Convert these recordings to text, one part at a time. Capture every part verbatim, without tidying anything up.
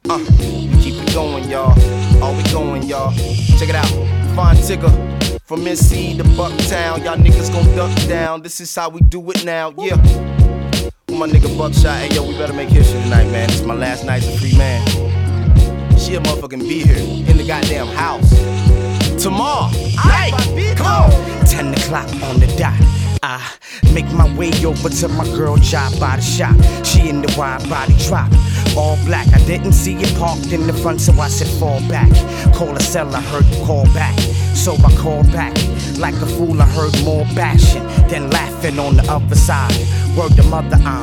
Uh, we keep it going, y'all. All we going, y'all. Check it out. Fine Tigger. From N C to Bucktown, y'all niggas gon' duck down. This is how we do it now, yeah. With my nigga Buckshot, hey yo, we better make history tonight, man. This is my last night as a free man. She a motherfucking be here in the goddamn house. Tomorrow, hey, come on. Ten o'clock on the dot. I make my way over to my girl job by the shop. She in the wide body drop, all black. I didn't see it parked in the front, so I said fall back. Call a cell, I heard you call back, so I called back. Like a fool, I heard more bashing than laughing on the other side. Word to mother, I'm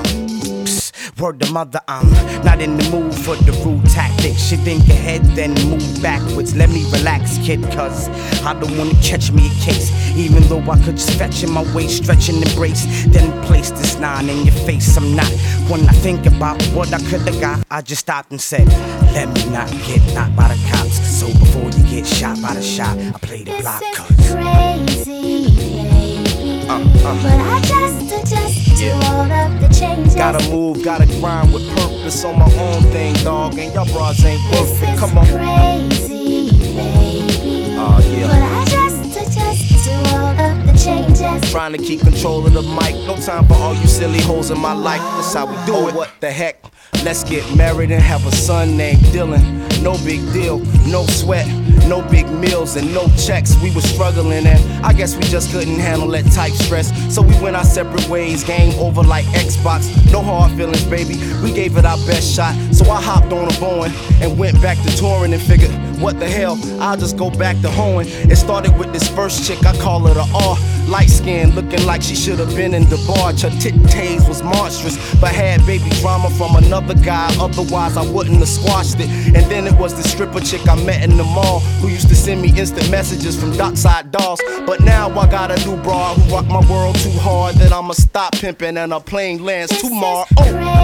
Word to mother, I'm not in the mood for the rude tactics. She think ahead, then move backwards. Let me relax, kid, cause I don't wanna catch me a case. Even though I could just fetch in my way, stretch and embrace, then place this nine in your face. I'm not. When I think about what I could've got, I just stopped and said, let me not get knocked by the cops. So before you get shot by the shot, I play the block. This is crazy, baby. Uh, uh. But I just adjust Yeah. to all of the changes. Gotta move, gotta grind with purpose on my own thing, dog. And y'all bras ain't worth it. Come on. Crazy, baby. Oh, yeah. But I just adjust to all of the changes. Trying to keep control of the mic. No time for all you silly hoes in my life. That's how we do it. What the heck? Let's get married and have a son named Dylan. No big deal, no sweat, no big meals and no checks. We were struggling and I guess we just couldn't handle that type stress. So we went our separate ways, game over like Xbox. No hard feelings, baby. We gave it our best shot. So I hopped on a Boeing and went back to touring and figured, what the hell? I'll just go back to hoeing. It started with this first chick, I call her the R. Light skin, looking like she should have been in the barge. Her titties was monstrous, but had baby drama from another guy. Otherwise, I wouldn't have squashed it. And then it was the stripper chick I met in the mall, who used to send me instant messages from Dockside Dolls. But now I got a new broad who rock my world too hard that I'ma stop pimping and a plane lands tomorrow. Oh.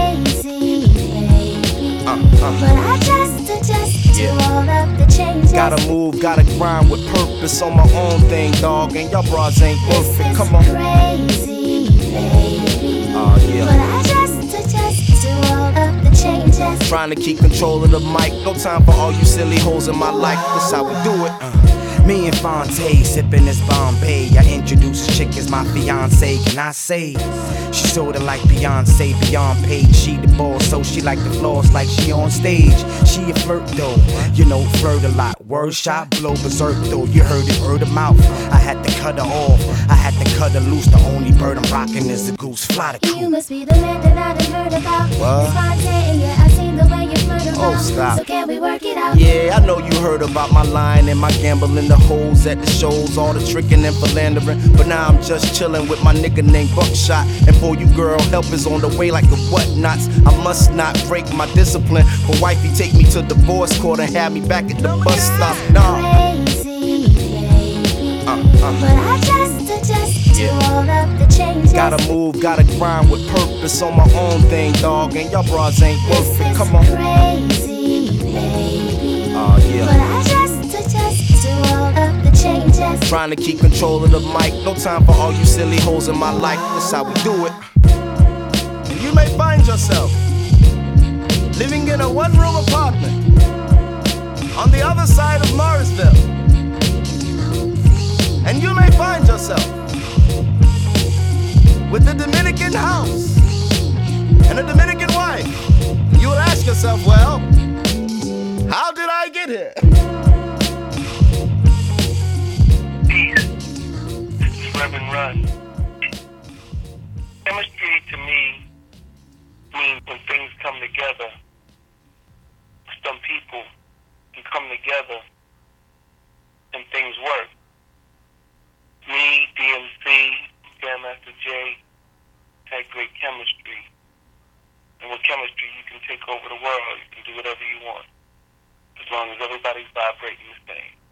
Crazy, baby. Uh, uh. But I just adjust Yeah. to all of the changes. Gotta move, gotta grind with purpose on my own thing, dog. And y'all bras ain't worth it. Come on. Crazy, baby. Oh, yeah. But I just adjust to all of the changes. Trying to keep control of the mic. No time for all you silly hoes in my life. That's how we do it. Uh, me and Fonte sipping this Bombay. I introduce a chick as my fiance. Can I say she sorta like Beyonce, beyond page. She the boss, so she like the floors like she on stage. She a flirt though, you know, flirt a lot. Word shot, blow berserk though. You heard it, word of mouth. I had to cut her off, I had to cut her loose. The only bird I'm rocking is the goose. Fly the You coop. must be the man that I done heard about. What? It's fine, yeah, I seen the way you flirt around. Oh, stop. So can we work it out? Yeah, I know you heard about my lying and my gambling, the hoes at the shows, all the tricking and philandering. But now I'm just chilling with my nigga named Buckshot. And for you girl, help is on the way like the whatnots. I must not break my discipline. For wifey take me to divorce court and have me back at the bus stop. Nah. Crazy, baby. Uh, uh. But I just adjust Yeah. to all of the changes. Gotta move, gotta grind with purpose on my own thing, dog. And y'all bras ain't worth it. Come on. Crazy, baby. Oh, yeah. But I just adjust to all of the changes. Trying to keep control of the mic. No time for all you silly hoes in my life. That's how we do it. And you may find yourself living in a one-room apartment on the other side of Morrisville. And you may find yourself with a Dominican house and a Dominican wife. And you will ask yourself, well, how did I get here? Peace. This is Reverend Run. Chemistry to me means when things come together. Some people can come together and things work. Me, D M C, Grandmaster J had great chemistry. And with chemistry, you can take over the world. You can do whatever you want, as long as everybody's vibrating the same.